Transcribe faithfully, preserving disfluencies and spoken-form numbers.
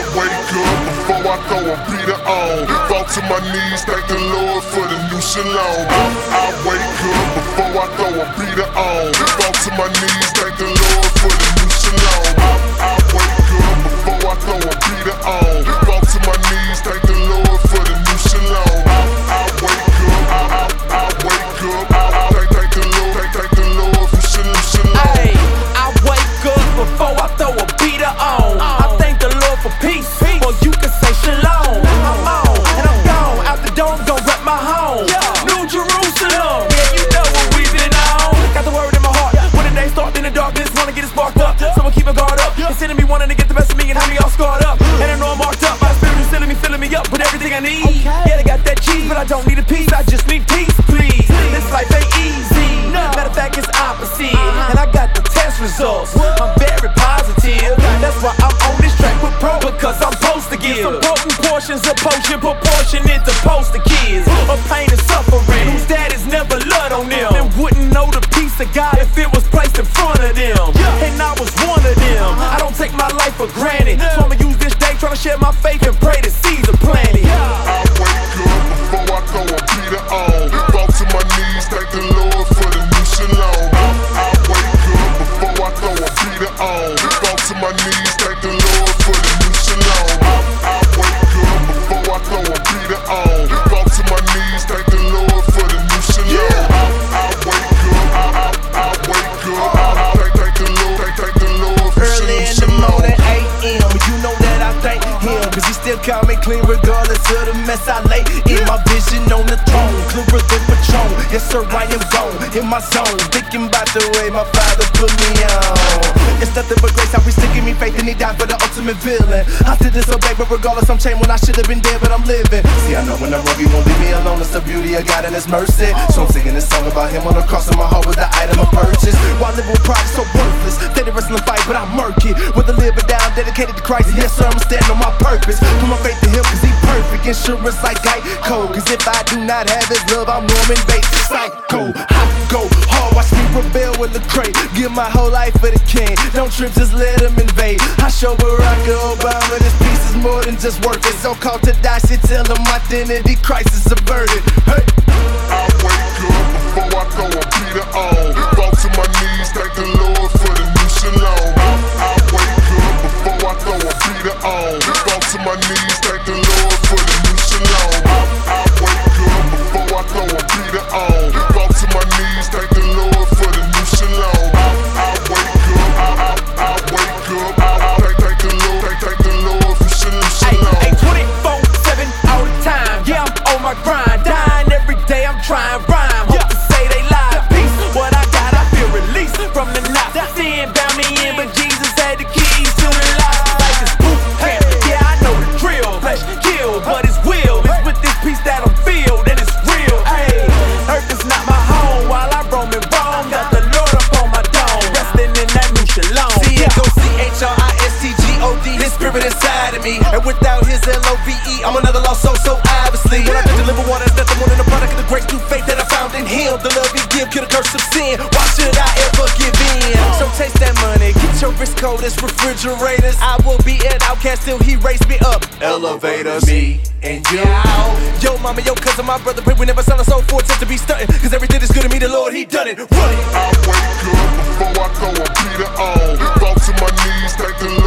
wake up before I throw a beater on. Fall to my knees, thank the Lord for the new shalom. I wake up before I throw a beater on. Fall to my knees, thank the Lord for the new shalom. I wake up before I throw a beater on. Fall to my knees, thank the Lord for the new shalom. I wake up, I, I, I wake up, I, I thank, thank the Lord, thank, thank the Lord for shalom, shalom. Ay, I wake up before I throw a beater on. I thank the Lord for peace, or you can say shalom. I'm on, and I'm gone, out the door, I'm gon' rep my home. New Jerusalem, yeah, you know what we've been on. Got the word in my heart, when the day starts in the darkness, wanna get it sparked up. Someone keep a guard up, consider me wanting to get the best of me and have me all scarred up. And I know I'm marked up, my spirit is filling me, filling me up with everything I need. Yeah, they got that cheese, but I don't need a piece, I just need peace, please. This life ain't easy, matter of fact, it's opposite. And I got the test results, I'm very positive. That's why I'm on this track with pro, because I'm supposed to give some potent portions of potion, proportionate to post the kids of pain and suffering, whose daddies never loved on them, and wouldn't know the peace of God if it was placed in front of them. And I was one of them. I don't take my life for granted, so I'ma use this day trying to share my faith and pray the seeds are planted. I wake up before I throw a beater on. Fall to my knees, thank the Lord for the new shalom. I wake up before I throw a beater on. Fall to my knees, thank the Lord for the new shalom. I wake up before I throw a beater on. Fall to my knees, thank the Lord for the new shalom. I wake up, I, I, I wake up, I, I thank, thank the Lord, thank, thank the Lord for Early in the morning, eight a m You know that I thank him, cause he still call me clean regardless of the mess I lay in. My vision on the throne, clearer than Patron. Yes sir, I am gone, in my zone, thinking about the way my father put me on. It's nothing but grace, how he's still give me faith and he died for the ultimate villain. I still disobey, but regardless I'm chained when I should have been dead, but I'm living. See, I know when I'm wrong, he won't leave me alone. It's the beauty of God and his mercy. So I'm singing this song about him on the cross, and my heart was the item of purchase. While living with pride is so worthless, steady wrestling fight, but I'm murky. With a live or die, I'm dedicated to Christ. Yes sir, I'm standing on my purpose. Put my faith in him, cause he perfect. Insurance like Geico, cause if I do not have his love, I'm Norman Bates. Psycho, I go hard, watch me rebel with the crate. Give my whole life for the king, don't trip, just let him invade. I show Barack Obama this piece is more than just work. It's so called to die, shit, tell him identity crisis averted. Hey. I wake up before I throw a beater on. Fall to my knees, thank the Lord for the new shalom. I wake up before I throw a beater on. Fall to my knees, thank the Lord for the new shalom. I wake up before I throw a beater on. Fall to my knees, thank the Lord for the new shalom. I wake up, I, I, I wake up, I, I thank, thank the Lord, thank, thank the Lord for shalom, shalom. Ay, twenty-four seven all the time, yeah, I'm on my grind, dying every day, I'm trying rhyme, hope to say they lie. Peace, what I got, I feel released from the knot. Sin bound me in, but Jesus had the keys to the lock. Like this boot camp, yeah, I know the drill. Flesh kill, but it's will. It's with this peace that I'm filled, and it's real. Ay, earth is not my home while I roam and roam. Got the Lord up on my dome, resting in that new shalom. See it go C H R I S T G O D, his spirit inside of me. And without his L O V E, I'm another lost soul, so obviously. When I drink the living water, it's nothing more than a product of the grace through faith that I found in him. The love he give, kill the curse of sin. Why should I ever give in? So taste that money, get your wrist cold as refrigerators. I will be an outcast till he raised me up. Elevators, me and you. Yo mama, yo cousin, my brother, pray we never sell our soul for attempt to be stunting. Cause everything is good to me, the Lord, he done it. Run it. I wake up before I throw a beater on. Fall to my knees, thank the